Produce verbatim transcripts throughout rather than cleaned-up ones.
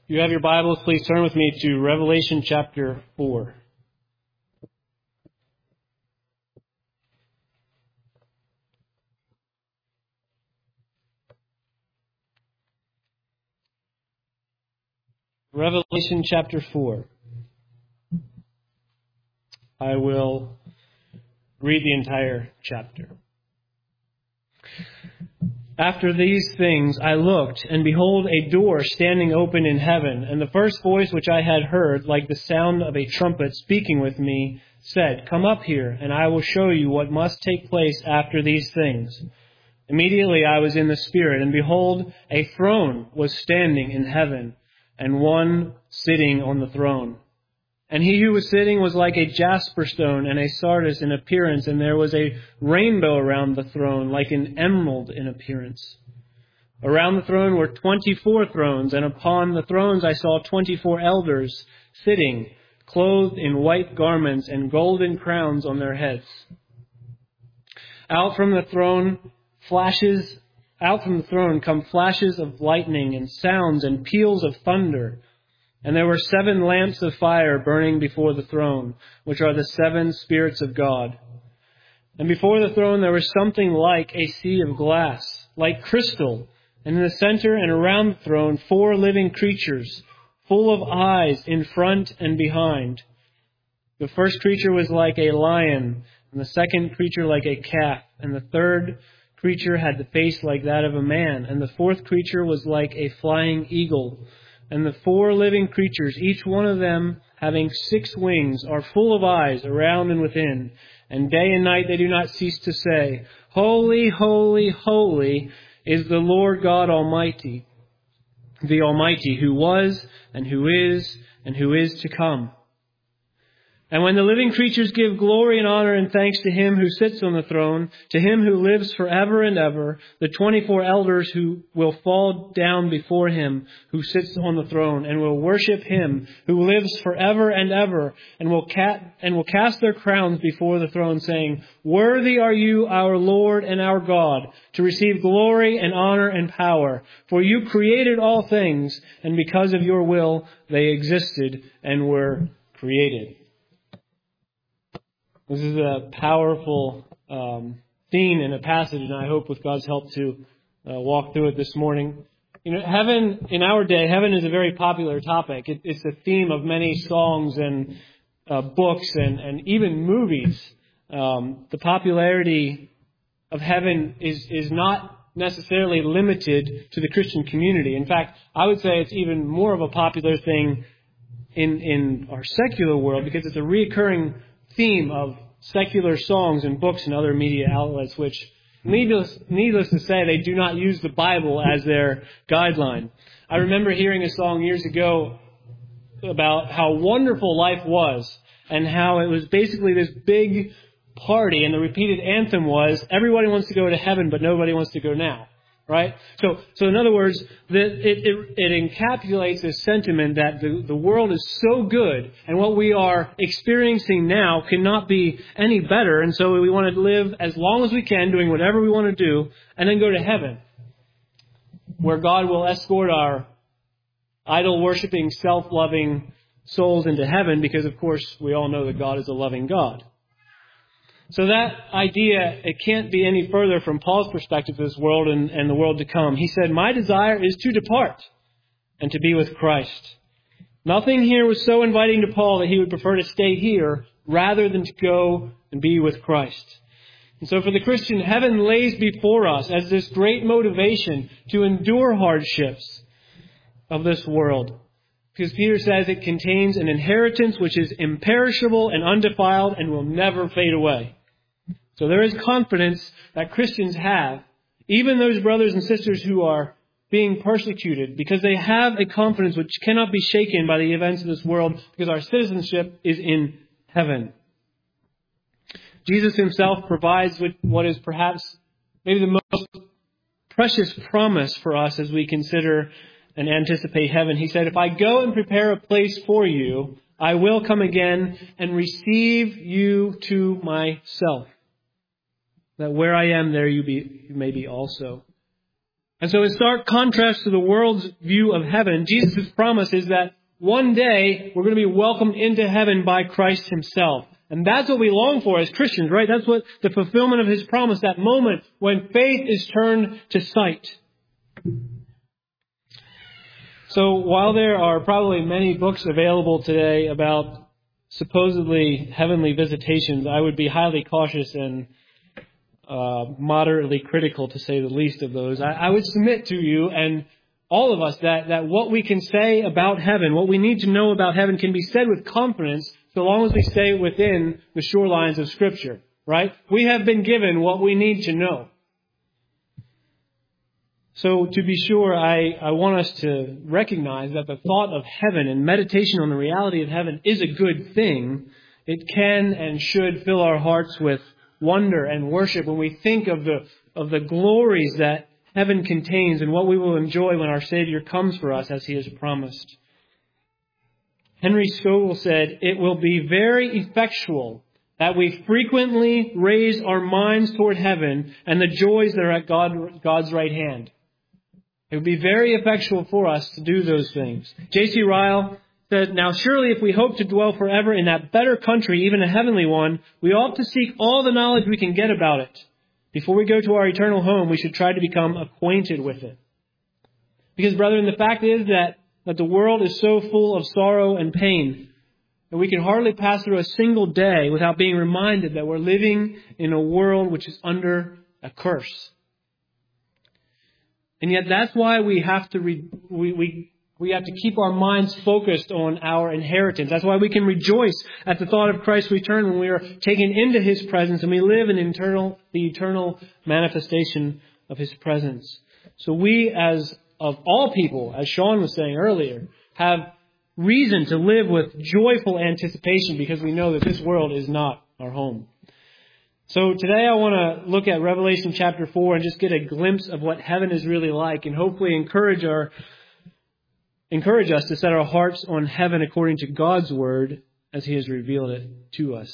If you have your Bibles, please turn with me to Revelation chapter four. Revelation chapter four. I will read the entire chapter. After these things I looked, and behold, a door standing open in heaven, and the first voice which I had heard, like the sound of a trumpet speaking with me, said, "Come up here, and I will show you what must take place after these things." Immediately I was in the Spirit, and behold, a throne was standing in heaven, and one sitting on the throne. And he who was sitting was like a jasper stone and a sardius in appearance, and there was a rainbow around the throne, like an emerald in appearance. Around the throne were twenty-four thrones, and upon the thrones I saw twenty-four elders sitting, clothed in white garments and golden crowns on their heads. Out from the throne flashes, out from the throne come flashes of lightning and sounds and peals of thunder. And there were seven lamps of fire burning before the throne, which are the seven spirits of God. And before the throne there was something like a sea of glass, like crystal, and in the center and around the throne four living creatures, full of eyes in front and behind. The first creature was like a lion, and the second creature like a calf, and the third creature had the face like that of a man, and the fourth creature was like a flying eagle. And the four living creatures, each one of them having six wings, are full of eyes around and within. And day and night they do not cease to say, "Holy, holy, holy is the Lord God Almighty, the Almighty, who was and who is and who is to come." And when the living creatures give glory and honor and thanks to Him who sits on the throne, to Him who lives forever and ever, the twenty-four elders who will fall down before Him who sits on the throne and will worship Him who lives forever and ever, and will ca- and will cast their crowns before the throne, saying, "Worthy are you, our Lord and our God, to receive glory and honor and power. For you created all things, and because of your will they existed and were created." This is a powerful um, theme in a passage, and I hope with God's help to uh, walk through it this morning. You know, heaven, in our day, heaven is a very popular topic. It, it's the theme of many songs and uh, books and, and even movies. Um, the popularity of heaven is, is not necessarily limited to the Christian community. In fact, I would say it's even more of a popular thing in, in our secular world, because it's a reoccurring theme of secular songs and books and other media outlets, which, needless, needless to say, they do not use the Bible as their guideline. I remember hearing a song years ago about how wonderful life was, and how it was basically this big party, and the repeated anthem was, "Everybody wants to go to heaven, but nobody wants to go now." Right? So, so in other words, the, it, it, it encapsulates this sentiment that the, the world is so good, and what we are experiencing now cannot be any better, and so we want to live as long as we can, doing whatever we want to do, and then go to heaven, where God will escort our idol-worshipping, self-loving souls into heaven, because, of course, we all know that God is a loving God. So that idea, it can't be any further from Paul's perspective of this world and, and the world to come. He said, "My desire is to depart and to be with Christ." Nothing here was so inviting to Paul that he would prefer to stay here rather than to go and be with Christ. And so for the Christian, heaven lays before us as this great motivation to endure hardships of this world. Because Peter says it contains an inheritance which is imperishable and undefiled and will never fade away. So there is confidence that Christians have, even those brothers and sisters who are being persecuted, because they have a confidence which cannot be shaken by the events of this world, because our citizenship is in heaven. Jesus Himself provides what is perhaps maybe the most precious promise for us as we consider and anticipate heaven. He said, "If I go and prepare a place for you, I will come again and receive you to myself, that where I am, there you, be, you may be also." And so in stark contrast to the world's view of heaven, Jesus' promise is that one day we're going to be welcomed into heaven by Christ himself. And that's what we long for as Christians, right? That's what the fulfillment of his promise, that moment when faith is turned to sight. So while there are probably many books available today about supposedly heavenly visitations, I would be highly cautious and uh, moderately critical, to say the least, of those. I, I would submit to you and all of us that, that what we can say about heaven, what we need to know about heaven, can be said with confidence so long as we stay within the shorelines of Scripture, right? We have been given what we need to know. So to be sure, I, I want us to recognize that the thought of heaven and meditation on the reality of heaven is a good thing. It can and should fill our hearts with wonder and worship when we think of the of the glories that heaven contains and what we will enjoy when our Savior comes for us as he has promised. Henry Scougal said, "It will be very effectual that we frequently raise our minds toward heaven and the joys that are at God, God's right hand." It would be very effectual for us to do those things. J C Ryle said, "Now surely if we hope to dwell forever in that better country, even a heavenly one, we ought to seek all the knowledge we can get about it. Before we go to our eternal home, we should try to become acquainted with it." Because, brethren, the fact is that, that the world is so full of sorrow and pain that we can hardly pass through a single day without being reminded that we're living in a world which is under a curse. And yet that's why we have to re- we, we we have to keep our minds focused on our inheritance. That's why we can rejoice at the thought of Christ's return when we are taken into his presence and we live in eternal the eternal manifestation of his presence. So we, as of all people, as Sean was saying earlier, have reason to live with joyful anticipation because we know that this world is not our home. So today I want to look at Revelation chapter four and just get a glimpse of what heaven is really like and hopefully encourage our encourage us to set our hearts on heaven according to God's word as he has revealed it to us.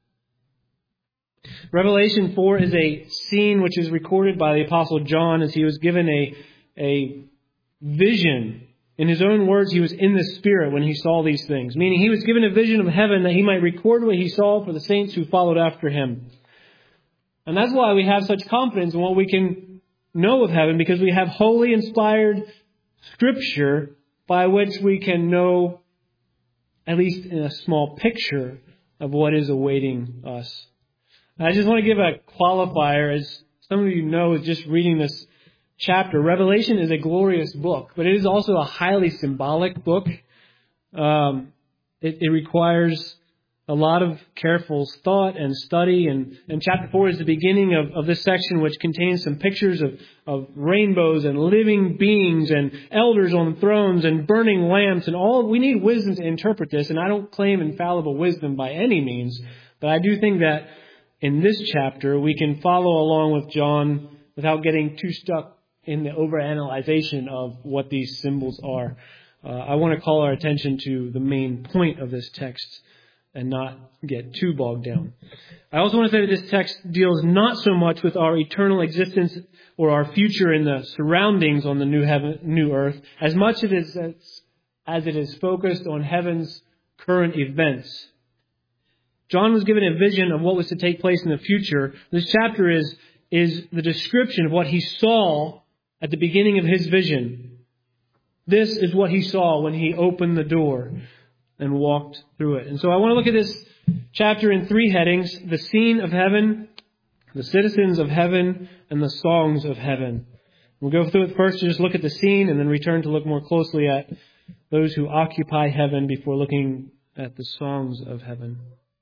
Revelation four is a scene which is recorded by the Apostle John as he was given a, a vision. In his own words, he was in the Spirit when he saw these things, meaning he was given a vision of heaven that he might record what he saw for the saints who followed after him. And that's why we have such confidence in what we can know of heaven, because we have wholly inspired Scripture by which we can know, at least in a small picture, of what is awaiting us. And I just want to give a qualifier. As some of you know, just reading this chapter, Revelation is a glorious book, but it is also a highly symbolic book. Um, it, it requires a lot of careful thought and study. And, and chapter four is the beginning of, of this section, which contains some pictures of, of rainbows and living beings and elders on thrones and burning lamps and all. We need wisdom to interpret this. And I don't claim infallible wisdom by any means, but I do think that in this chapter we can follow along with John without getting too stuck in the overanalyzation of what these symbols are. Uh, I want to call our attention to the main point of this text and not get too bogged down. I also want to say that this text deals not so much with our eternal existence or our future in the surroundings on the new heaven, new earth, as much as it is, as it is focused on heaven's current events. John was given a vision of what was to take place in the future. This chapter is, is the description of what he saw at the beginning of his vision. This is what he saw when he opened the door and walked through it. And so I want to look at this chapter in three headings: the scene of heaven, the citizens of heaven, and the songs of heaven. We'll go through it first to just look at the scene and then return to look more closely at those who occupy heaven before looking at the songs of heaven.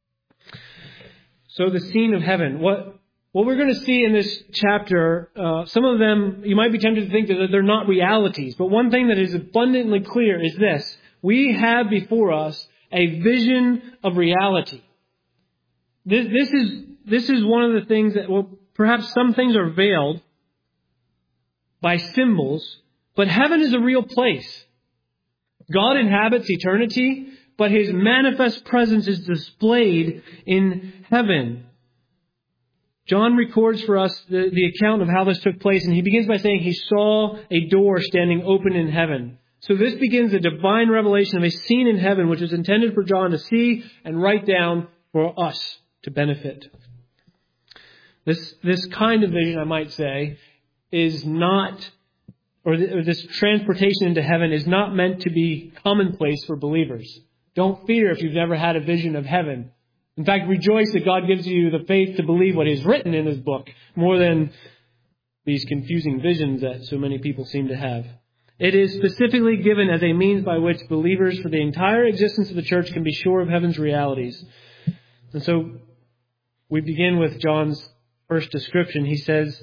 So the scene of heaven. What what we're going to see in this chapter, uh, some of them, you might be tempted to think that they're not realities. But one thing that is abundantly clear is this: we have before us a vision of reality. This, this is this is one of the things that, well, perhaps some things are veiled by symbols, but heaven is a real place. God inhabits eternity, but his manifest presence is displayed in heaven. John records for us the, the account of how this took place, and he begins by saying he saw a door standing open in heaven. So this begins a divine revelation of a scene in heaven which is intended for John to see and write down for us to benefit. This, this kind of vision, I might say, is not, or, th- or this transportation into heaven is not meant to be commonplace for believers. Don't fear if you've never had a vision of heaven. In fact, rejoice that God gives you the faith to believe what is written in His book, more than these confusing visions that so many people seem to have. It is specifically given as a means by which believers for the entire existence of the church can be sure of heaven's realities. And so we begin with John's first description. He says,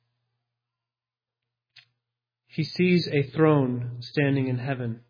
he sees a throne standing in heaven.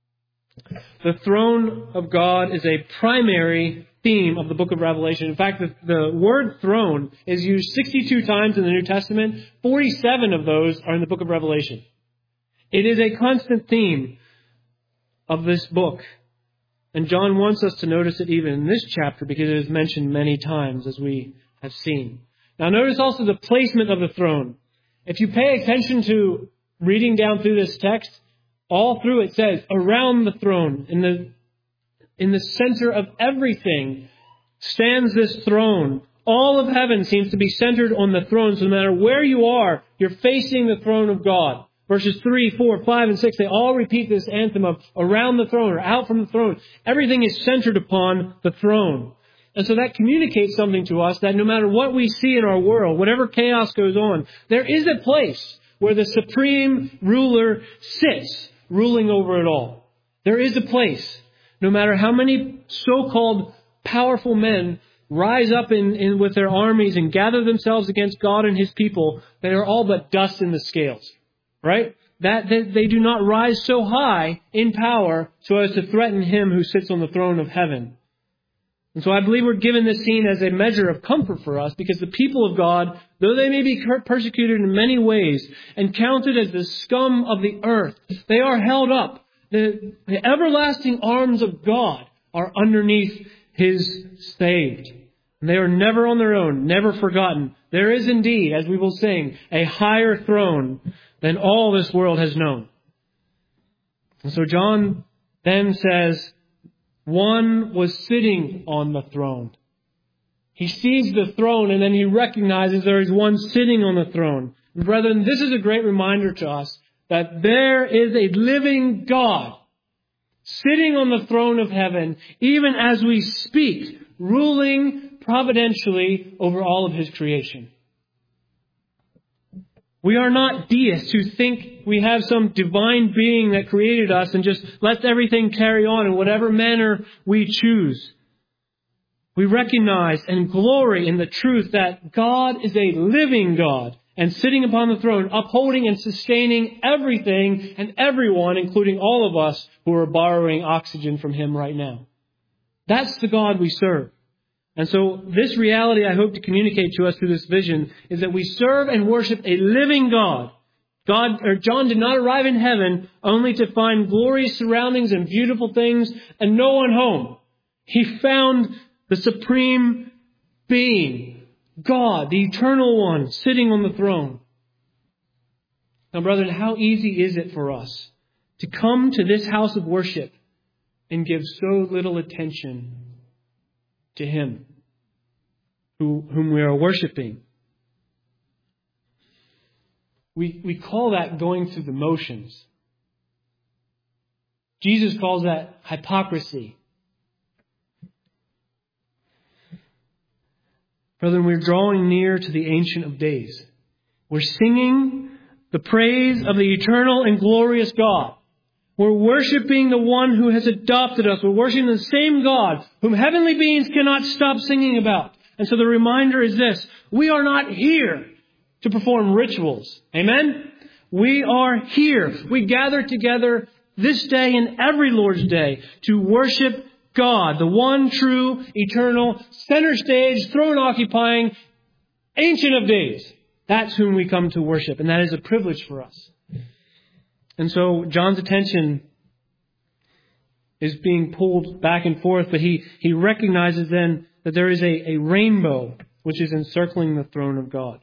The throne of God is a primary theme of the book of Revelation. In fact, the, the word throne is used sixty-two times in the New Testament. forty-seven of those are in the book of Revelation. It is a constant theme of this book. And John wants us to notice it even in this chapter because it is mentioned many times, as we have seen. Now notice also the placement of the throne. If you pay attention to reading down through this text, all through it says, around the throne, in the, in the center of everything, stands this throne. All of heaven seems to be centered on the throne. So no matter where you are, you're facing the throne of God. Verses three, four, five, and six, they all repeat this anthem of around the throne or out from the throne. Everything is centered upon the throne. And so that communicates something to us that no matter what we see in our world, whatever chaos goes on, there is a place where the supreme ruler sits, ruling over it all. There is a place. No matter how many so-called powerful men rise up in, in with their armies and gather themselves against God and His people, they are all but dust in the scales. Right? That they, they do not rise so high in power so as to threaten Him who sits on the throne of heaven. And so I believe we're given this scene as a measure of comfort for us because the people of God, though they may be persecuted in many ways and counted as the scum of the earth, they are held up. The, the everlasting arms of God are underneath His saved. And they are never on their own, never forgotten. There is indeed, as we will sing, a higher throne than all this world has known. And so John then says, one was sitting on the throne. He sees the throne and then he recognizes there is one sitting on the throne. And brethren, this is a great reminder to us that there is a living God sitting on the throne of heaven, even as we speak, ruling providentially over all of His creation. We are not deists who think we have some divine being that created us and just lets everything carry on in whatever manner we choose. We recognize and glory in the truth that God is a living God and sitting upon the throne, upholding and sustaining everything and everyone, including all of us who are borrowing oxygen from Him right now. That's the God we serve. And so this reality I hope to communicate to us through this vision is that we serve and worship a living God. God, or John did not arrive in heaven only to find glorious surroundings and beautiful things and no one home. He found the supreme being, God, the eternal one, sitting on the throne. Now, brethren, how easy is it for us to come to this house of worship and give so little attention to Him who, whom we are worshiping? We, we call that going through the motions. Jesus calls that hypocrisy. Brethren, we're drawing near to the Ancient of Days. We're singing the praise of the eternal and glorious God. We're worshiping the one who has adopted us. We're worshiping the same God whom heavenly beings cannot stop singing about. And so the reminder is this: we are not here to perform rituals. Amen? We are here. We gather together this day and every Lord's Day to worship God, the one true, eternal, center stage, throne occupying, Ancient of Days. That's whom we come to worship. And that is a privilege for us. And so John's attention is being pulled back and forth, but he, he recognizes then that there is a, a rainbow which is encircling the throne of God.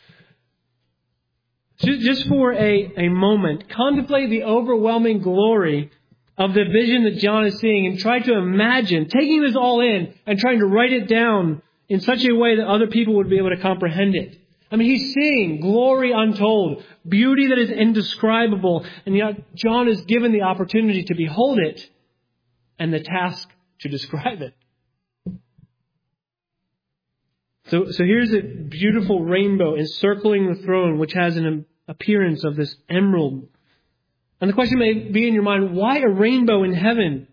Just for a, a moment, contemplate the overwhelming glory of the vision that John is seeing and try to imagine taking this all in and trying to write it down in such a way that other people would be able to comprehend it. I mean, he's seeing glory untold, beauty that is indescribable, and yet John is given the opportunity to behold it and the task to describe it. So, so here's a beautiful rainbow encircling the throne, which has an appearance of this emerald. And the question may be in your mind, why a rainbow in heaven?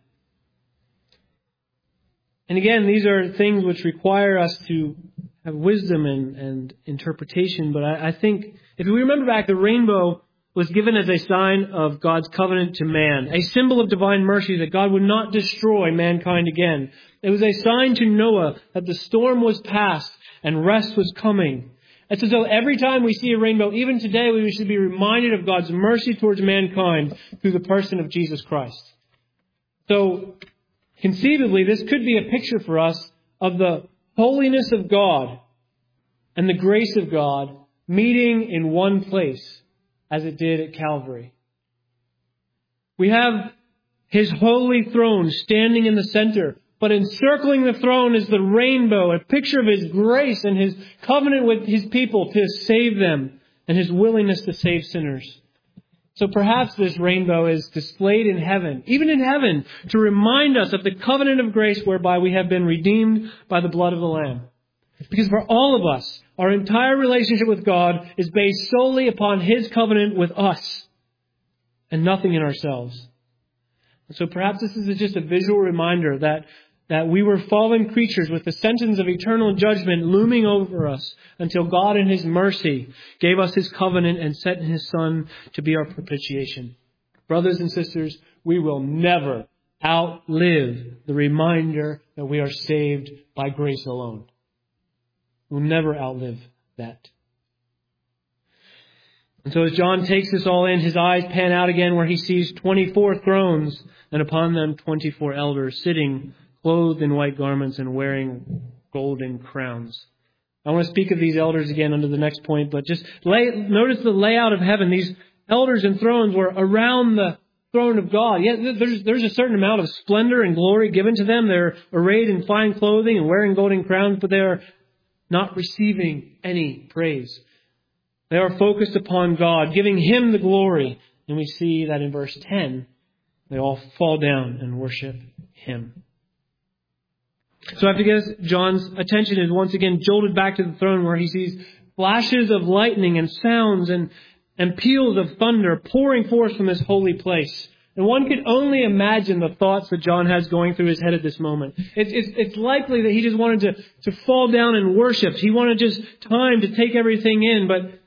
And again, these are things which require us to have wisdom and, and interpretation. But I, I think if we remember back, the rainbow was given as a sign of God's covenant to man, a symbol of divine mercy that God would not destroy mankind again. It was a sign to Noah that the storm was past and rest was coming. It's as though every time we see a rainbow, even today, we should be reminded of God's mercy towards mankind through the person of Jesus Christ. So, conceivably, this could be a picture for us of the holiness of God and the grace of God meeting in one place, as it did at Calvary. We have His holy throne standing in the center, but encircling the throne is the rainbow, a picture of His grace and His covenant with His people to save them and His willingness to save sinners. So perhaps this rainbow is displayed in heaven, even in heaven, to remind us of the covenant of grace whereby we have been redeemed by the blood of the Lamb. Because for all of us, our entire relationship with God is based solely upon His covenant with us and nothing in ourselves. And so perhaps this is just a visual reminder that that we were fallen creatures with the sentence of eternal judgment looming over us until God in His mercy gave us His covenant and sent His Son to be our propitiation. Brothers and sisters, we will never outlive the reminder that we are saved by grace alone. We'll never outlive that. And so as John takes this all in, his eyes pan out again where he sees twenty-four thrones and upon them twenty-four elders sitting clothed in white garments and wearing golden crowns. I want to speak of these elders again under the next point, but just lay, notice the layout of heaven. These elders and thrones were around the throne of God. Yet there's, there's a certain amount of splendor and glory given to them. They're arrayed in fine clothing and wearing golden crowns, but they are not receiving any praise. They are focused upon God, giving Him the glory. And we see that in verse ten, they all fall down and worship Him. So I guess John's attention is once again jolted back to the throne where he sees flashes of lightning and sounds and, and peals of thunder pouring forth from this holy place. And one could only imagine the thoughts that John has going through his head at this moment. It's, it's, it's likely that he just wanted to, to fall down and worship. He wanted just time to take everything in, but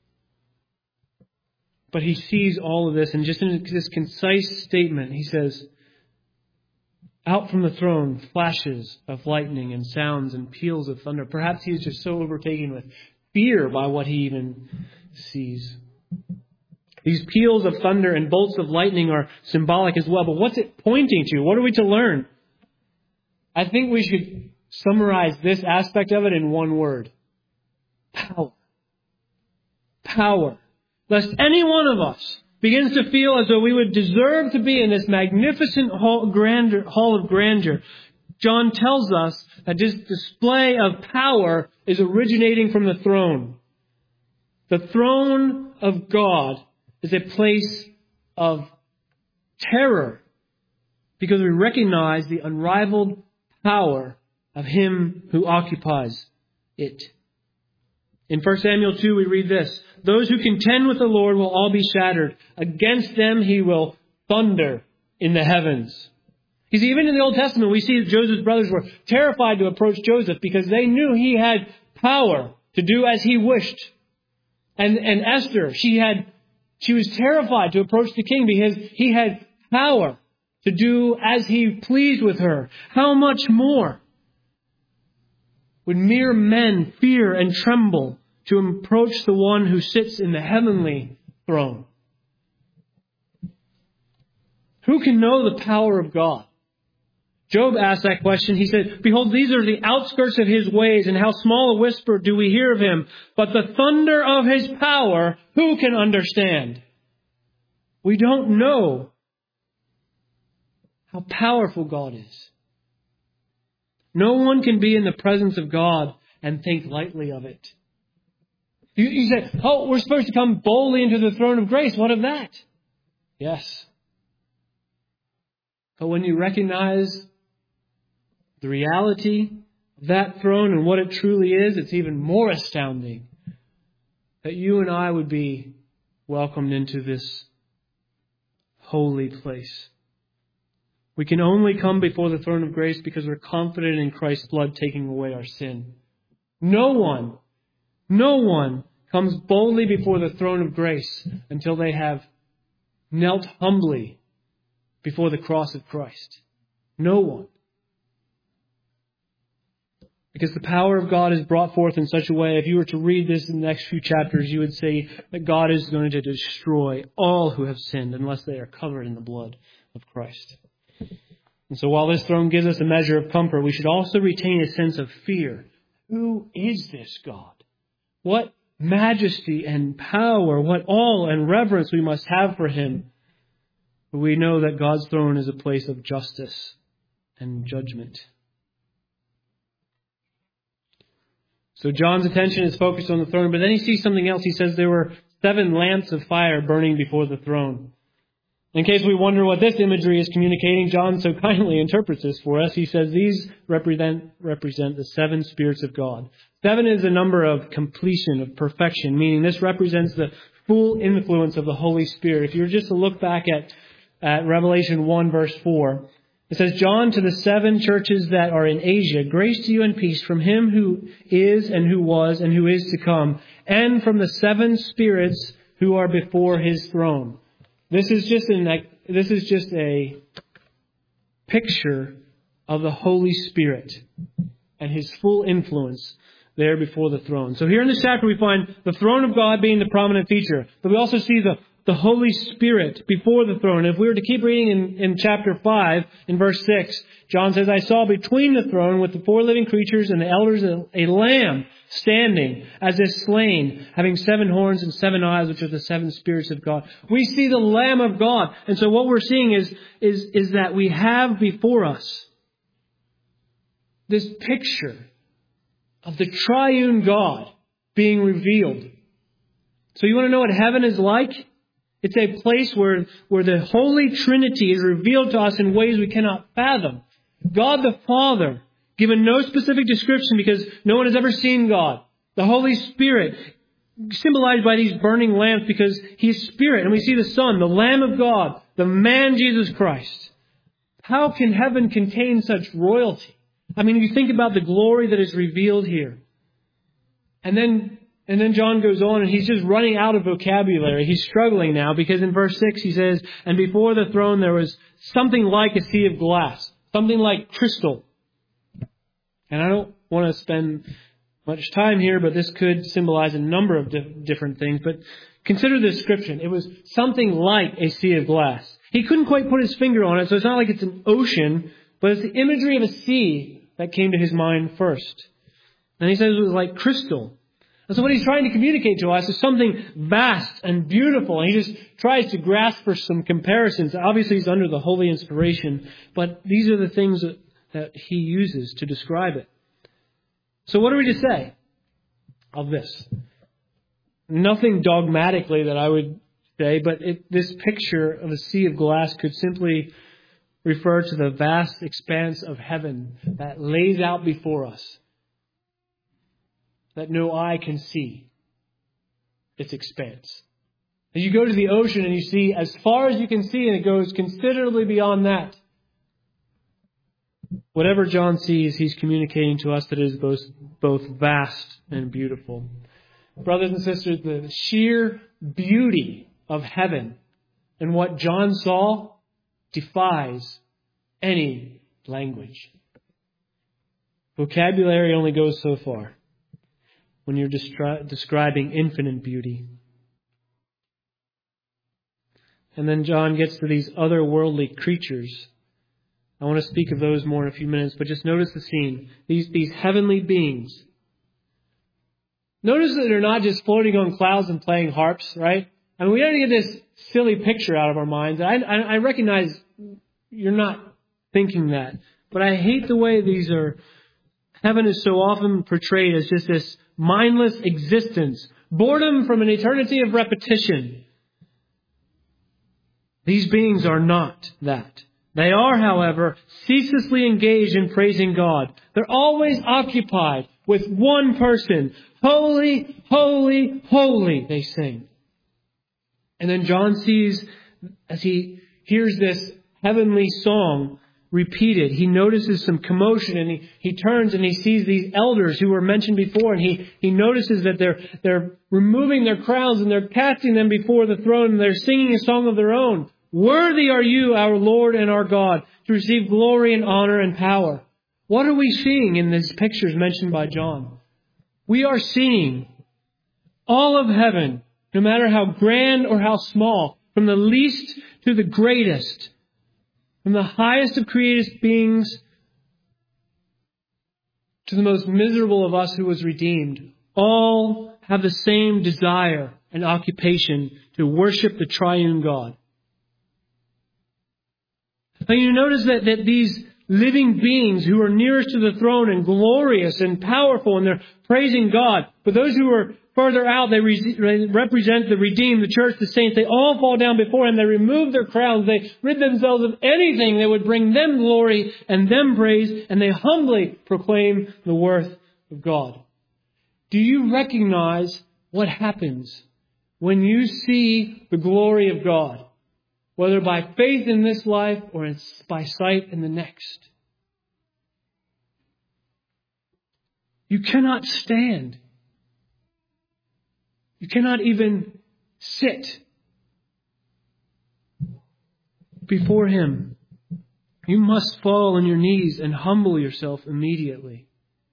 but he sees all of this, and just in this concise statement, he says, out from the throne, flashes of lightning and sounds and peals of thunder. Perhaps he is just so overtaken with fear by what he even sees. These peals of thunder and bolts of lightning are symbolic as well. But what's it pointing to? What are we to learn? I think we should summarize this aspect of it in one word. Power. Power. Lest any one of us begins to feel as though we would deserve to be in this magnificent hall, grandeur, hall of grandeur. John tells us that this display of power is originating from the throne. The throne of God is a place of terror because we recognize the unrivaled power of Him who occupies it. In First Samuel two, we read this: those who contend with the Lord will all be shattered. Against them He will thunder in the heavens. You see, even in the Old Testament, we see that Joseph's brothers were terrified to approach Joseph because they knew he had power to do as he wished. And, and Esther, she had, she was terrified to approach the king because he had power to do as he pleased with her. How much more would mere men fear and tremble to approach the one who sits in the heavenly throne? Who can know the power of God? Job asked that question. He said, behold, these are the outskirts of his ways, and how small a whisper do we hear of him. But the thunder of his power, who can understand? We don't know how powerful God is. No one can be in the presence of God and think lightly of it. You, you say, oh, we're supposed to come boldly into the throne of grace. What of that? Yes. But when you recognize the reality of that throne and what it truly is, it's even more astounding that you and I would be welcomed into this holy place. We can only come before the throne of grace because we're confident in Christ's blood taking away our sin. No one, no one comes boldly before the throne of grace until they have knelt humbly before the cross of Christ. No one. Because the power of God is brought forth in such a way, if you were to read this in the next few chapters, you would say that God is going to destroy all who have sinned unless they are covered in the blood of Christ. And so while this throne gives us a measure of comfort, we should also retain a sense of fear. Who is this God? What majesty and power, what awe and reverence we must have for Him. But we know that God's throne is a place of justice and judgment. So John's attention is focused on the throne, but then he sees something else. He says there were seven lamps of fire burning before the throne. In case we wonder what this imagery is communicating, John so kindly interprets this for us. He says these represent, represent the seven spirits of God. Seven is a number of completion, of perfection, meaning this represents the full influence of the Holy Spirit. If you were just to look back at, at Revelation one verse four, it says, John, to the seven churches that are in Asia, grace to you and peace from Him who is and who was and who is to come, and from the seven spirits who are before His throne. This is just an, this is just a picture of the Holy Spirit and His full influence there before the throne. So here in this chapter we find the throne of God being the prominent feature, but we also see the The Holy Spirit before the throne. If we were to keep reading in, in chapter five, in verse six, John says, I saw between the throne with the four living creatures and the elders a, a lamb standing as if slain, having seven horns and seven eyes, which are the seven spirits of God. We see the Lamb of God. And so what we're seeing is, is, is that we have before us this picture of the triune God being revealed. So you want to know what heaven is like? It's a place where, where the Holy Trinity is revealed to us in ways we cannot fathom. God the Father, given no specific description because no one has ever seen God. The Holy Spirit, symbolized by these burning lamps because He's Spirit. And we see the Son, the Lamb of God, the man Jesus Christ. How can heaven contain such royalty? I mean, you think about the glory that is revealed here. And then And then John goes on and he's just running out of vocabulary. He's struggling now because in verse six he says, and before the throne there was something like a sea of glass, something like crystal. And I don't want to spend much time here, but this could symbolize a number of di- different things. But consider the description. It was something like a sea of glass. He couldn't quite put his finger on it, so it's not like it's an ocean, but it's the imagery of a sea that came to his mind first. And he says it was like crystal. And so what he's trying to communicate to us is something vast and beautiful. And he just tries to grasp for some comparisons. Obviously, he's under the holy inspiration, but these are the things that, that he uses to describe it. So what are we to say of this? Nothing dogmatically that I would say, but it, this picture of a sea of glass could simply refer to the vast expanse of heaven that lays out before us, that no eye can see its expanse. And you go to the ocean and you see as far as you can see, and it goes considerably beyond that. Whatever John sees, he's communicating to us that it is both, both vast and beautiful. Brothers and sisters, the sheer beauty of heaven and what John saw defies any language. Vocabulary only goes so far when you're destri- describing infinite beauty. And then John gets to these otherworldly creatures I want to speak of those more in a few minutes, but just notice the scene. These, these heavenly beings. Notice that they're not just floating on clouds and playing harps, right? I mean, we got to get this silly picture out of our minds. I, I, I recognize you're not thinking that, but I hate the way these are. Heaven is so often portrayed as just this mindless existence, boredom from an eternity of repetition. These beings are not that. They are, however, ceaselessly engaged in praising God. They're always occupied with one person. Holy, holy, holy, they sing. And then John sees, as he hears this heavenly song repeated, he notices some commotion, and he, he turns and he sees these elders who were mentioned before, and he, he notices that they're, they're removing their crowns and they're casting them before the throne, and they're singing a song of their own. Worthy are you, our Lord and our God, to receive glory and honor and power. What are we seeing in these pictures mentioned by John? We are seeing all of heaven, no matter how grand or how small, from the least to the greatest, from the highest of created beings to the most miserable of us who was redeemed, all have the same desire and occupation to worship the triune God. Now you notice that, that these living beings who are nearest to the throne and glorious and powerful, and they're praising God. But those who are further out, they re- represent the redeemed, the church, the saints. They all fall down before Him. They remove their crowns. They rid themselves of anything that would bring them glory and them praise. And they humbly proclaim the worth of God. Do you recognize what happens when you see the glory of God? Whether by faith in this life or by sight in the next. You cannot stand. You cannot even sit before Him. You must fall on your knees and humble yourself immediately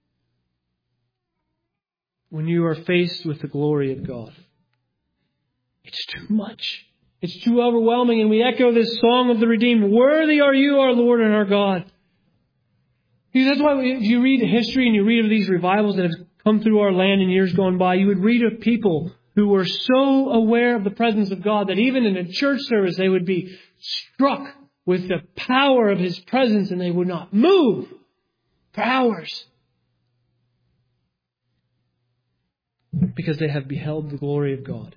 when you are faced with the glory of God. It's too much. It's too overwhelming, and we echo this song of the redeemed. Worthy are you, our Lord and our God. See, that's why if you read history and you read of these revivals that have come through our land in years gone by, you would read of people who were so aware of the presence of God that even in a church service they would be struck with the power of His presence, and they would not move for hours because they have beheld the glory of God.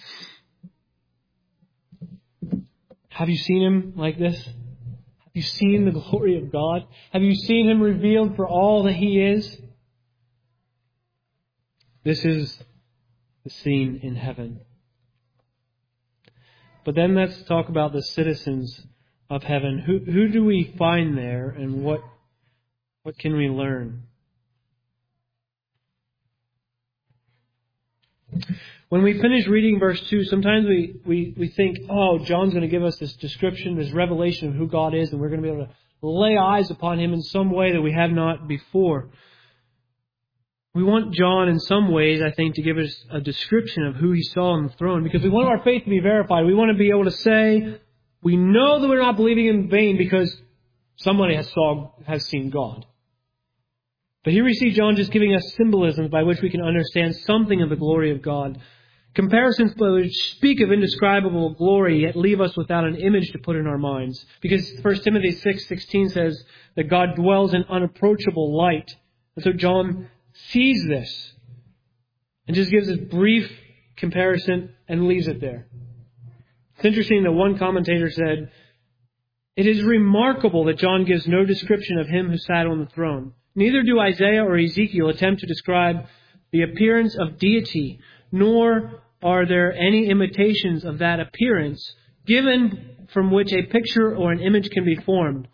Have you seen Him like this? Have you seen the glory of God? Have you seen Him revealed for all that He is? This is the scene in heaven. But then let's talk about the citizens of heaven. Who, who do we find there, and what, what can we learn? When we finish reading verse two, sometimes we, we, we think, oh, John's going to give us this description, this revelation of who God is, and we're going to be able to lay eyes upon Him in some way that we have not before. We want John in some ways, I think, to give us a description of who He saw on the throne, because we want our faith to be verified. We want to be able to say, we know that we're not believing in vain because somebody has saw has seen God. But here we see John just giving us symbolisms by which we can understand something of the glory of God. Comparisons which speak of indescribable glory yet leave us without an image to put in our minds. Because First Timothy six sixteen says that God dwells in unapproachable light. And so John sees this and just gives a brief comparison and leaves it there. It's interesting that one commentator said, it is remarkable that John gives no description of Him who sat on the throne. Neither do Isaiah or Ezekiel attempt to describe the appearance of deity, nor are there any imitations of that appearance given from which a picture or an image can be formed.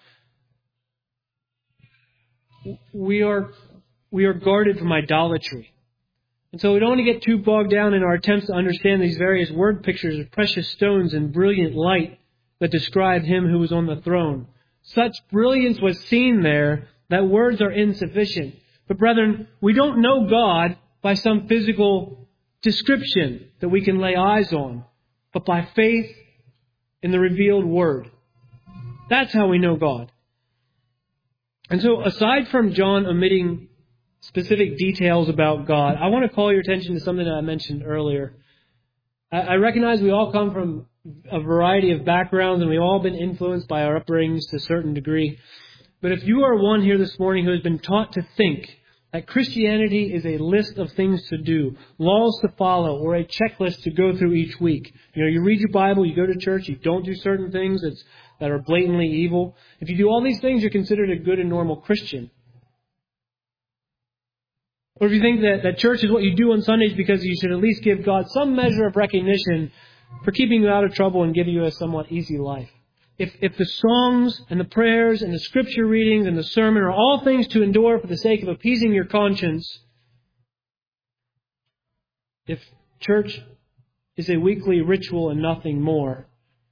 We are, we are guarded from idolatry. And so we don't want to get too bogged down in our attempts to understand these various word pictures of precious stones and brilliant light that describe Him who was on the throne. Such brilliance was seen there that words are insufficient. But brethren, we don't know God by some physical description that we can lay eyes on, but by faith in the revealed Word. That's how we know God. And so aside from John omitting specific details about God, I want to call your attention to something that I mentioned earlier. I, I recognize we all come from a variety of backgrounds and we've all been influenced by our upbringings to a certain degree. But if you are one here this morning who has been taught to think that Christianity is a list of things to do, laws to follow, or a checklist to go through each week. You know, you read your Bible, you go to church, you don't do certain things that's, that are blatantly evil. If you do all these things, you're considered a good and normal Christian. Or if you think that, that church is what you do on Sundays because you should at least give God some measure of recognition for keeping you out of trouble and giving you a somewhat easy life. If, if the songs and the prayers and the scripture readings and the sermon are all things to endure for the sake of appeasing your conscience, if church is a weekly ritual and nothing more,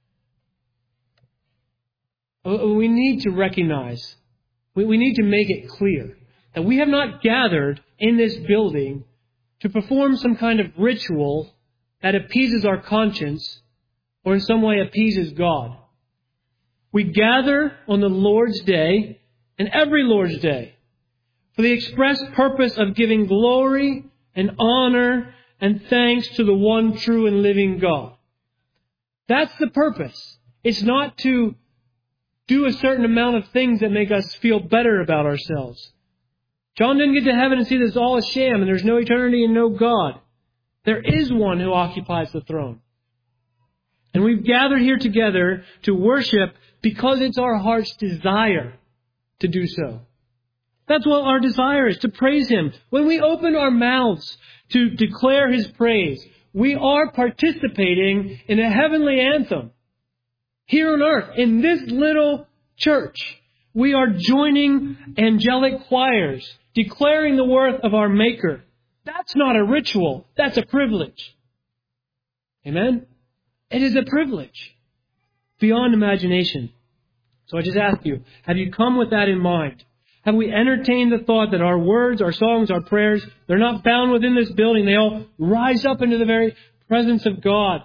we need to recognize, we, we need to make it clear that we have not gathered in this building to perform some kind of ritual that appeases our conscience or in some way appeases God. We gather on the Lord's Day and every Lord's Day for the express purpose of giving glory and honor and thanks to the one true and living God. That's the purpose. It's not to do a certain amount of things that make us feel better about ourselves. John didn't get to heaven and see this all a sham and there's no eternity and no God. There is one who occupies the throne. And we've gathered here together to worship because it's our heart's desire to do so. That's what our desire is, to praise Him. When we open our mouths to declare His praise, we are participating in a heavenly anthem. Here on earth, in this little church, we are joining angelic choirs, declaring the worth of our Maker. That's not a ritual. That's a privilege. Amen? It is a privilege beyond imagination. So I just ask you, have you come with that in mind? Have we entertained the thought that our words, our songs, our prayers, they're not bound within this building. They all rise up into the very presence of God.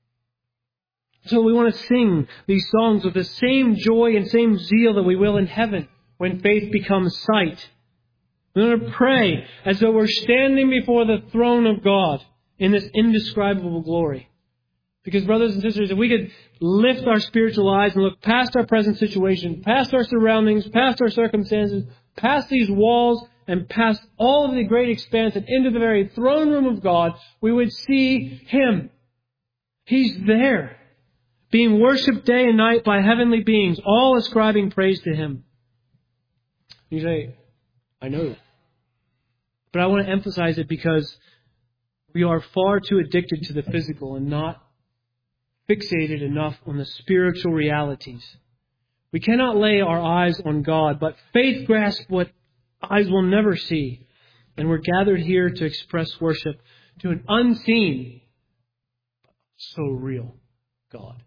So we want to sing these songs with the same joy and same zeal that we will in heaven when faith becomes sight. We want to pray as though we're standing before the throne of God in this indescribable glory. Because, brothers and sisters, if we could lift our spiritual eyes and look past our present situation, past our surroundings, past our circumstances, past these walls, and past all of the great expanse and into the very throne room of God, we would see Him. He's there, being worshipped day and night by heavenly beings, all ascribing praise to Him. You say, I know. But I want to emphasize it because we are far too addicted to the physical and not fixated enough on the spiritual realities. We cannot lay our eyes on God, but faith grasps what eyes will never see. And we're gathered here to express worship to an unseen, so real God.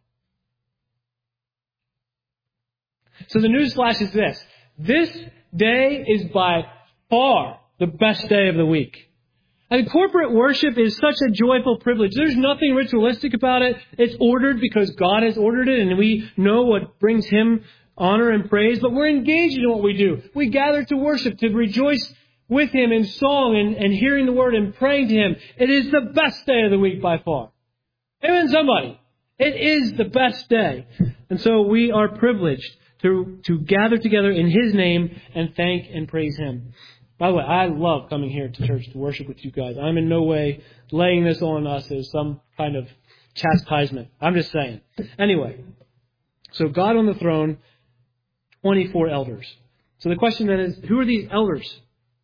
So the news flash is this. This day is by far the best day of the week. And corporate worship is such a joyful privilege. There's nothing ritualistic about it. It's ordered because God has ordered it, and we know what brings Him honor and praise. But we're engaged in what we do. We gather to worship, to rejoice with Him in song and, and hearing the Word and praying to Him. It is the best day of the week by far. Amen, somebody. It is the best day. And so we are privileged to, to gather together in His name and thank and praise Him. By the way, I love coming here to church to worship with you guys. I'm in no way laying this on us as some kind of chastisement. I'm just saying. Anyway, so God on the throne, twenty-four elders. So the question then is, who are these elders?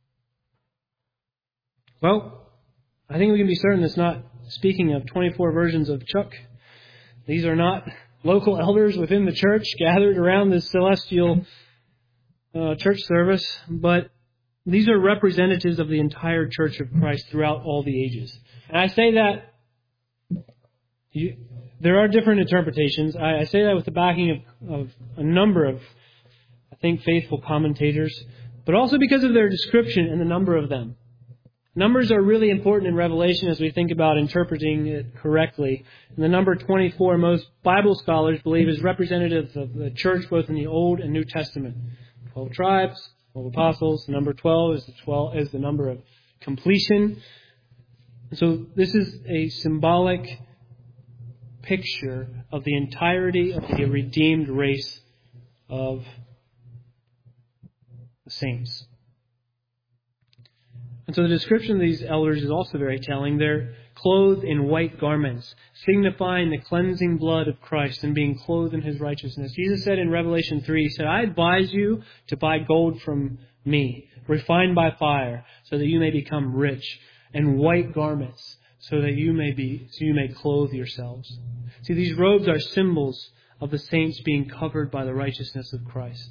Well, I think we can be certain it's not speaking of twenty-four versions of Chuck. These are not local elders within the church gathered around this celestial uh, church service, but these are representatives of the entire Church of Christ throughout all the ages. And I say that you, there are different interpretations. I, I say that with the backing of, of a number of, I think, faithful commentators, but also because of their description and the number of them. Numbers are really important in Revelation as we think about interpreting it correctly. And the number twenty-four, most Bible scholars believe, is representative of the church both in the Old and New Testament. twelve tribes, twelve apostles. The number twelve is the twelve is the number of completion. So this is a symbolic picture of the entirety of the redeemed race of the saints. And so the description of these elders is also very telling. They're clothed in white garments, signifying the cleansing blood of Christ and being clothed in His righteousness. Jesus said in Revelation three, He said, I advise you to buy gold from me, refined by fire, so that you may become rich, and white garments, so that you may be, so you may clothe yourselves. See, these robes are symbols of the saints being covered by the righteousness of Christ.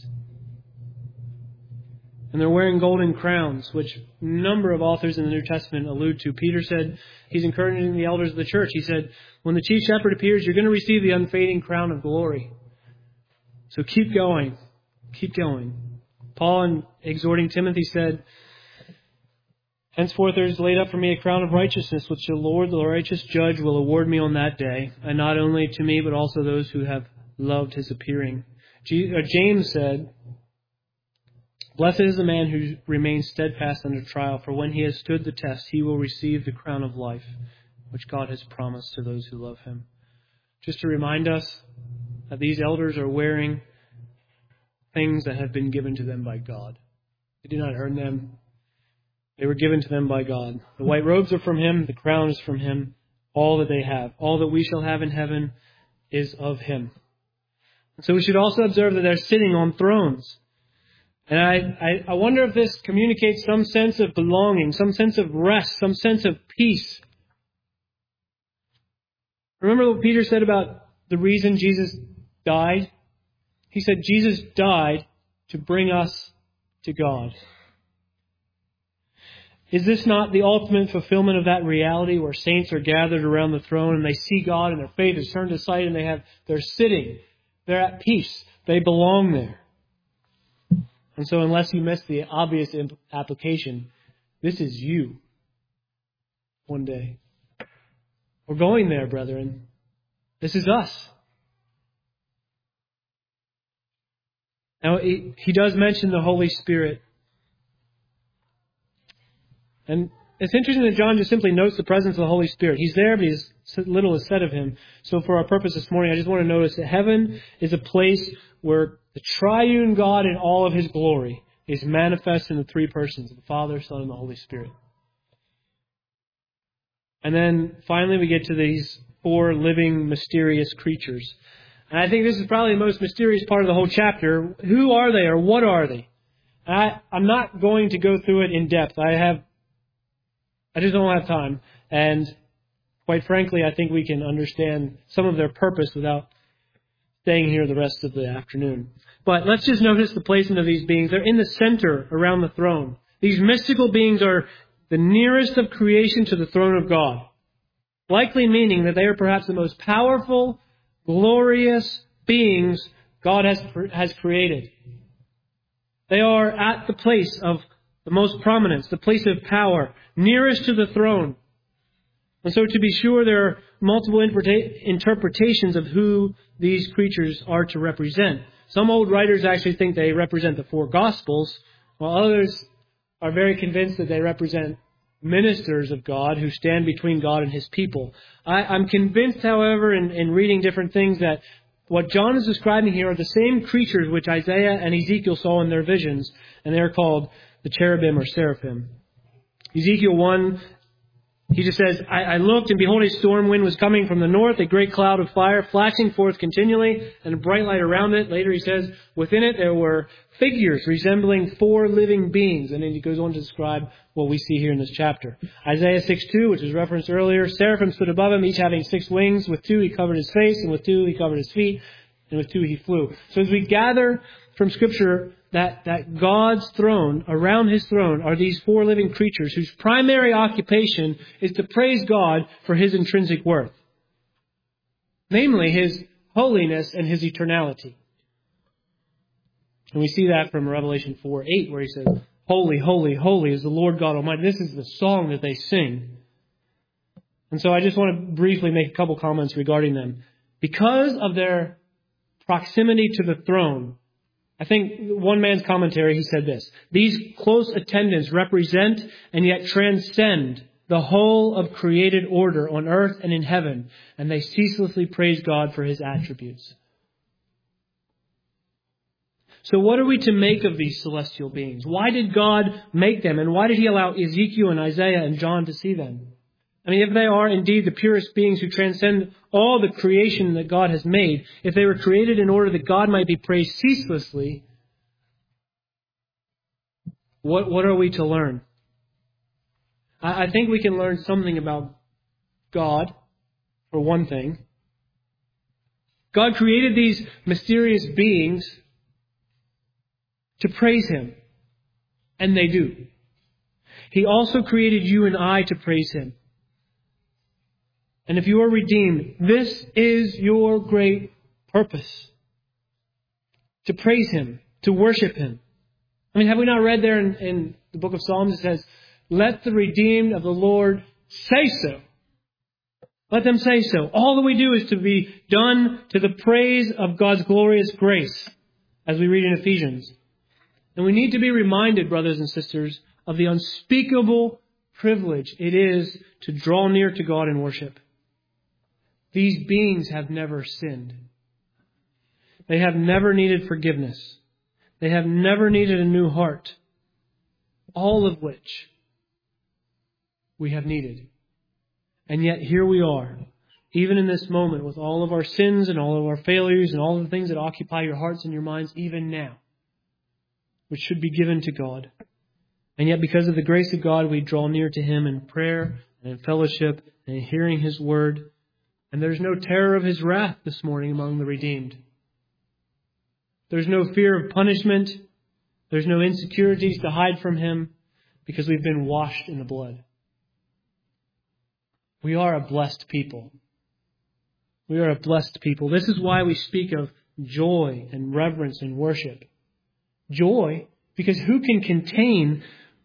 And they're wearing golden crowns, which a number of authors in the New Testament allude to. Peter said, he's encouraging the elders of the church. He said, when the chief shepherd appears, you're going to receive the unfading crown of glory. So keep going. Keep going. Paul, in exhorting Timothy, said, henceforth there is laid up for me a crown of righteousness, which the Lord, the righteous judge, will award me on that day, and not only to me, but also those who have loved His appearing. James said, blessed is the man who remains steadfast under trial, for when he has stood the test, he will receive the crown of life, which God has promised to those who love Him. Just to remind us that these elders are wearing things that have been given to them by God. They did not earn them. They were given to them by God. The white robes are from Him. The crown is from Him. All that they have, all that we shall have in heaven, is of Him. And so we should also observe that they're sitting on thrones. And I, I, I wonder if this communicates some sense of belonging, some sense of rest, some sense of peace. Remember what Peter said about the reason Jesus died? He said Jesus died to bring us to God. Is this not the ultimate fulfillment of that reality where saints are gathered around the throne and they see God and their faith is turned to sight and they have, they're sitting, they're at peace, they belong there. And so unless you miss the obvious application, this is you one day. We're going there, brethren. This is us. Now, he, he does mention the Holy Spirit. And it's interesting that John just simply notes the presence of the Holy Spirit. He's there, but he's, little is said of Him. So for our purpose this morning, I just want to notice that heaven is a place where the triune God in all of His glory is manifest in the three persons, the Father, Son, and the Holy Spirit. And then finally we get to these four living, mysterious creatures. And I think this is probably the most mysterious part of the whole chapter. Who are they, or what are they? I, I'm not going to go through it in depth. I have, I just don't have time. And quite frankly, I think we can understand some of their purpose without staying here the rest of the afternoon. But let's just notice the placement of these beings. They're in the center around the throne. These mystical beings are the nearest of creation to the throne of God, likely meaning that they are perhaps the most powerful, glorious beings God has, has created. They are at the place of the most prominence, the place of power, nearest to the throne. And so to be sure, there are multiple interpretations of who these creatures are to represent. Some old writers actually think they represent the four Gospels, while others are very convinced that they represent ministers of God who stand between God and His people. I, I'm convinced, however, in, in reading different things, that what John is describing here are the same creatures which Isaiah and Ezekiel saw in their visions, and they're called the cherubim or seraphim. Ezekiel one, he just says, I, I looked, and behold, a storm wind was coming from the north, a great cloud of fire, flashing forth continually, and a bright light around it. Later he says, within it there were figures resembling four living beings. And then he goes on to describe what we see here in this chapter. Isaiah six two, which was referenced earlier, seraphim stood above him, each having six wings. With two he covered his face, and with two he covered his feet, and with two he flew. So as we gather from Scripture that, that God's throne, around His throne, are these four living creatures whose primary occupation is to praise God for His intrinsic worth. Namely, His holiness and His eternality. And we see that from Revelation four eight, where He says, holy, holy, holy is the Lord God Almighty. This is the song that they sing. And so I just want to briefly make a couple comments regarding them. Because of their proximity to the throne, I think one man's commentary, he said this: these close attendants represent and yet transcend the whole of created order on earth and in heaven, and they ceaselessly praise God for His attributes. So what are we to make of these celestial beings? Why did God make them, and why did He allow Ezekiel and Isaiah and John to see them? I mean, if they are indeed the purest beings who transcend all the creation that God has made, if they were created in order that God might be praised ceaselessly, what, what are we to learn? I, I think we can learn something about God, for one thing. God created these mysterious beings to praise Him, and they do. He also created you and I to praise Him. And if you are redeemed, this is your great purpose. To praise Him, to worship Him. I mean, have we not read there in, in the book of Psalms, it says, let the redeemed of the Lord say so. Let them say so. All that we do is to be done to the praise of God's glorious grace, as we read in Ephesians. And we need to be reminded, brothers and sisters, of the unspeakable privilege it is to draw near to God in worship. These beings have never sinned. They have never needed forgiveness. They have never needed a new heart. All of which we have needed. And yet here we are, even in this moment, with all of our sins and all of our failures and all of the things that occupy your hearts and your minds, even now, which should be given to God. And yet because of the grace of God, we draw near to Him in prayer and in fellowship and in hearing His word. And there's no terror of His wrath this morning among the redeemed. There's no fear of punishment. There's no insecurities to hide from Him because we've been washed in the blood. We are a blessed people. We are a blessed people. This is why we speak of joy and reverence and worship. Joy, because who can contain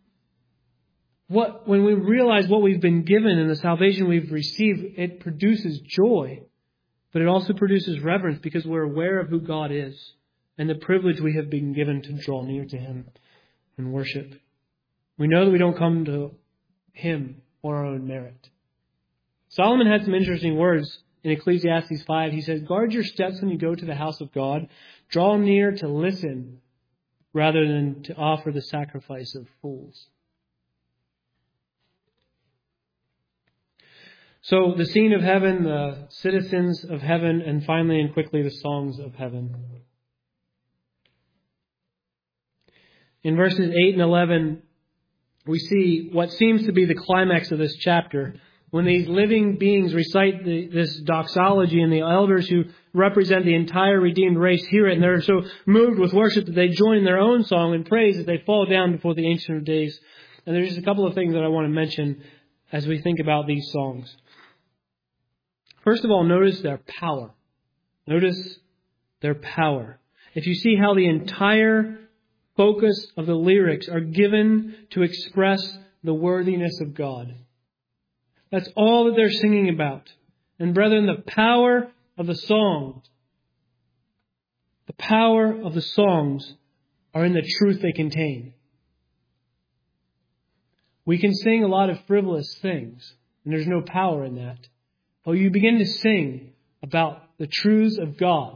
what, when we realize what we've been given and the salvation we've received, it produces joy, but it also produces reverence because we're aware of who God is and the privilege we have been given to draw near to Him and worship. We know that we don't come to Him on our own merit. Solomon had some interesting words in Ecclesiastes five. He says, guard your steps when you go to the house of God. Draw near to listen rather than to offer the sacrifice of fools. So the scene of heaven, the citizens of heaven, and finally and quickly the songs of heaven. In verses eight and eleven, we see what seems to be the climax of this chapter. When these living beings recite the, this doxology, and the elders who represent the entire redeemed race hear it, and they're so moved with worship that they join in their own song and praise as they fall down before the Ancient of Days. And there's just a couple of things that I want to mention as we think about these songs. First of all, notice their power. Notice their power. If you see how the entire focus of the lyrics are given to express the worthiness of God. That's all that they're singing about. And brethren, the power of the songs, the power of the songs are in the truth they contain. We can sing a lot of frivolous things, and there's no power in that. But you begin to sing about the truths of God,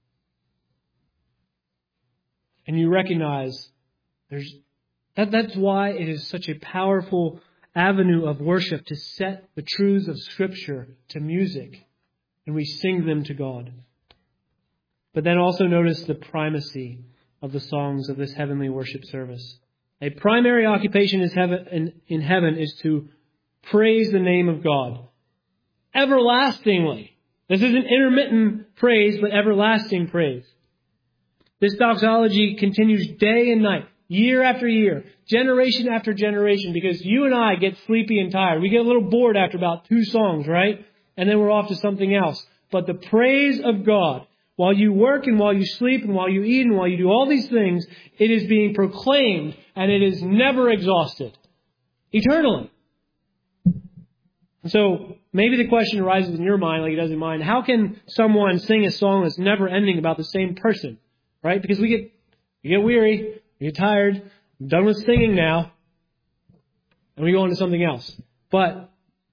and you recognize there's that, that's why it is such a powerful avenue of worship to set the truths of Scripture to music, and we sing them to God. But then also notice the primacy of the songs of this heavenly worship service. A primary occupation is heaven, in, in heaven is to praise the name of God everlastingly. This isn't intermittent praise, but everlasting praise. This doxology continues day and night, year after year, generation after generation, because you and I get sleepy and tired. We get a little bored after about two songs, right? And then we're off to something else. But the praise of God, while you work and while you sleep and while you eat and while you do all these things, it is being proclaimed and it is never exhausted. Eternally. And so maybe the question arises in your mind, like it does in mine, how can someone sing a song that's never ending about the same person? Right? Because we get You get weary, you get tired, I'm done with singing now, and we go on to something else. But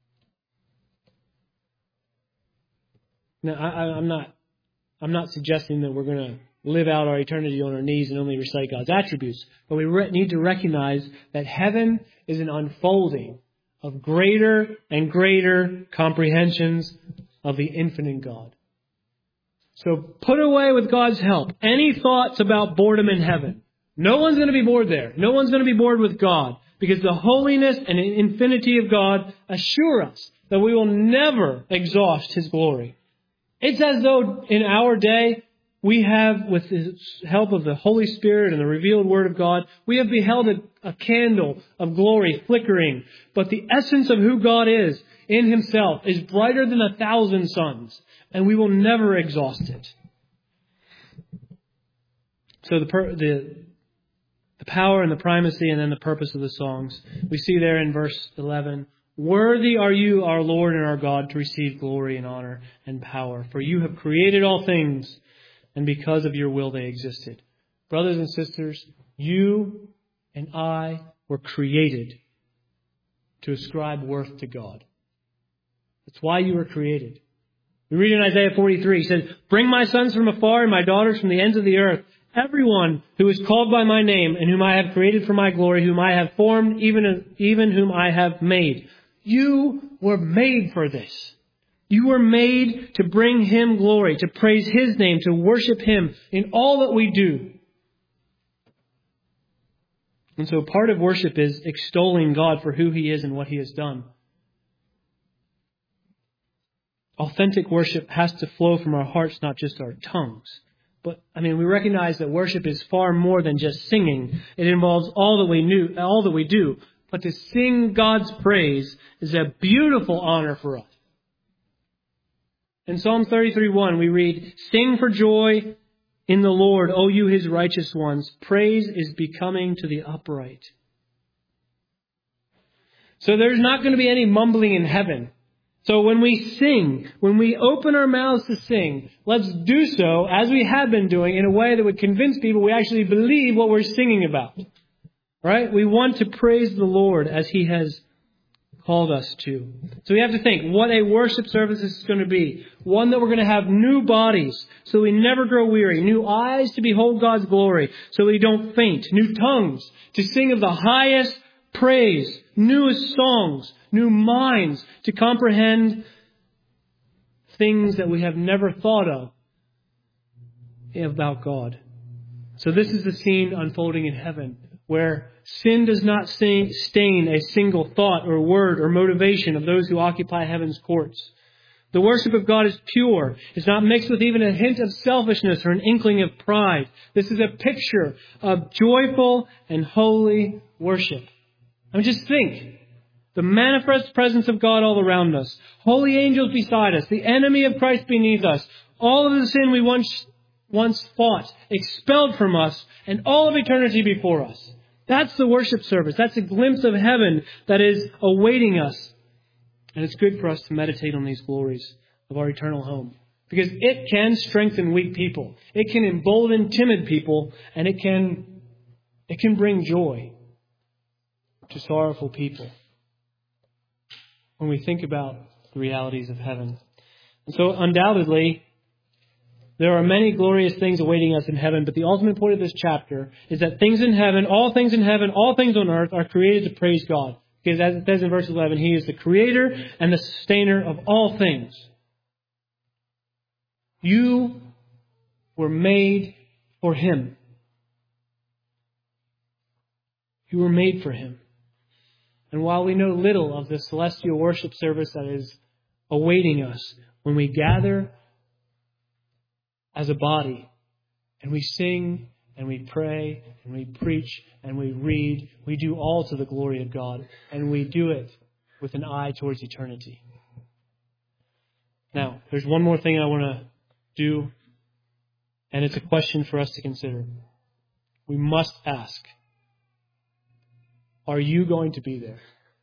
no, I, I'm not. I'm not suggesting that we're going to live out our eternity on our knees and only recite God's attributes. But we re- need to recognize that heaven is an unfolding of greater and greater comprehensions of the infinite God. So put away with God's help any thoughts about boredom in heaven. No one's going to be bored there. No one's going to be bored with God, because the holiness and infinity of God assure us that we will never exhaust His glory. It's as though in our day, we have, with the help of the Holy Spirit and the revealed Word of God, we have beheld a, a candle of glory flickering. But the essence of who God is in Himself is brighter than a thousand suns, and we will never exhaust it. So the, per, the, the power and the primacy and then the purpose of the songs, we see there in verse eleven. Worthy are you, our Lord and our God, to receive glory and honor and power. For you have created all things, and because of your will they existed. Brothers and sisters, you and I were created to ascribe worth to God. That's why you were created. We read in Isaiah forty-three, he says, bring my sons from afar and my daughters from the ends of the earth. Everyone who is called by my name and whom I have created for my glory, whom I have formed, even, even whom I have made. You were made for this. You were made to bring Him glory, to praise His name, to worship Him in all that we do. And so part of worship is extolling God for who He is and what He has done. Authentic worship has to flow from our hearts, not just our tongues. But, I mean, we recognize that worship is far more than just singing. It involves all that we knew, all that we do. But to sing God's praise is a beautiful honor for us. In Psalm thirty-three one, we read, sing for joy in the Lord, O you His righteous ones. Praise is becoming to the upright. So there's not going to be any mumbling in heaven. So when we sing, when we open our mouths to sing, let's do so, as we have been doing, in a way that would convince people we actually believe what we're singing about. Right? We want to praise the Lord as He has called us to. So we have to think what a worship service is going to be. One that we're going to have new bodies so we never grow weary. New eyes to behold God's glory so we don't faint. New tongues to sing of the highest praise. Newest songs. New minds to comprehend things that we have never thought of about God. So this is the scene unfolding in heaven, where sin does not stain a single thought or word or motivation of those who occupy heaven's courts. The worship of God is pure. It's not mixed with even a hint of selfishness or an inkling of pride. This is a picture of joyful and holy worship. I mean, just think. The manifest presence of God all around us. Holy angels beside us. The enemy of Christ beneath us. All of the sin we once, once fought, expelled from us, and all of eternity before us. That's the worship service. That's a glimpse of heaven that is awaiting us. And it's good for us to meditate on these glories of our eternal home. Because it can strengthen weak people. It can embolden timid people. And it can, it can bring joy to sorrowful people when we think about the realities of heaven. And so undoubtedly, there are many glorious things awaiting us in heaven, but the ultimate point of this chapter is that things in heaven, all things in heaven, all things on earth are created to praise God. Because as it says in verse eleven, He is the creator and the sustainer of all things. You were made for Him. You were made for Him. And while we know little of the celestial worship service that is awaiting us, when we gather as a body and we sing and we pray and we preach and we read, we do all to the glory of God, and we do it with an eye towards eternity. Now, there's one more thing I want to do, and it's a question for us to consider. We must ask, are you going to be there?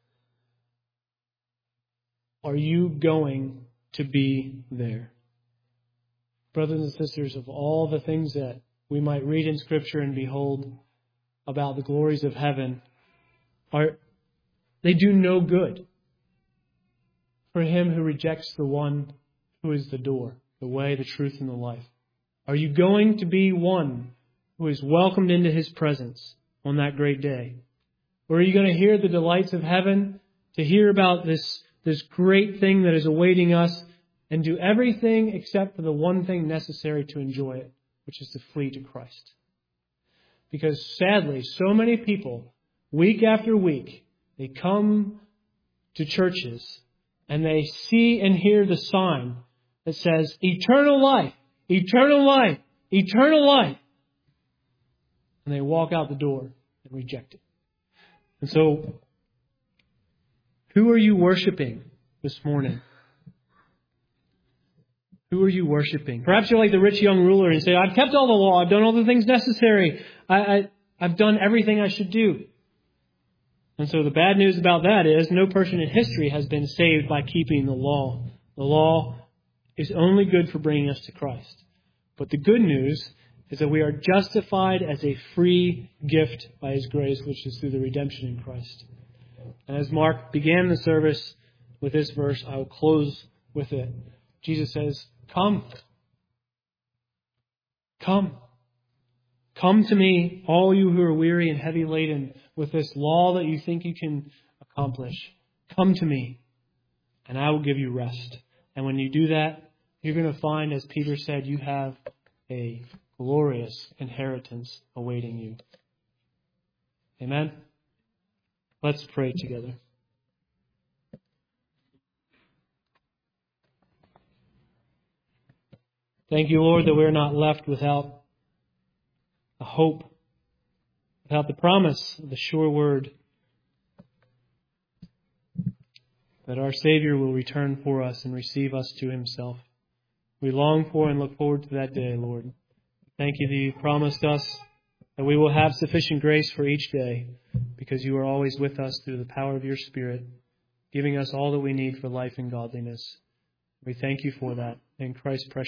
Are you going to be there? Brothers and sisters, of all the things that we might read in Scripture and behold about the glories of heaven, are they do no good for him who rejects the one who is the door, the way, the truth, and the life. Are you going to be one who is welcomed into his presence on that great day? Or are you going to hear the delights of heaven, to hear about this, this great thing that is awaiting us, and do everything except for the one thing necessary to enjoy it, which is to flee to Christ? Because sadly, so many people, week after week, they come to churches and they see and hear the sign that says, eternal life, eternal life, eternal life. And they walk out the door and reject it. And so, who are you worshiping this morning? Who are you worshiping? Perhaps you're like the rich young ruler and say, I've kept all the law, I've done all the things necessary, I, I, I've done everything I should do. And so the bad news about that is no person in history has been saved by keeping the law. The law is only good for bringing us to Christ. But the good news is that we are justified as a free gift by His grace, which is through the redemption in Christ. And as Mark began the service with this verse, I will close with it. Jesus says, come. Come. Come to me, all you who are weary and heavy laden with this law that you think you can accomplish. Come to me, and I will give you rest. And when you do that, you're going to find, as Peter said, you have a glorious inheritance awaiting you. Amen? Let's pray together. Thank you, Lord, that we're not left without a hope, without the promise of the sure word that our Savior will return for us and receive us to Himself. We long for and look forward to that day, Lord. Thank you that you promised us that we will have sufficient grace for each day because you are always with us through the power of your Spirit, giving us all that we need for life and godliness. We thank you for that. In Christ's precious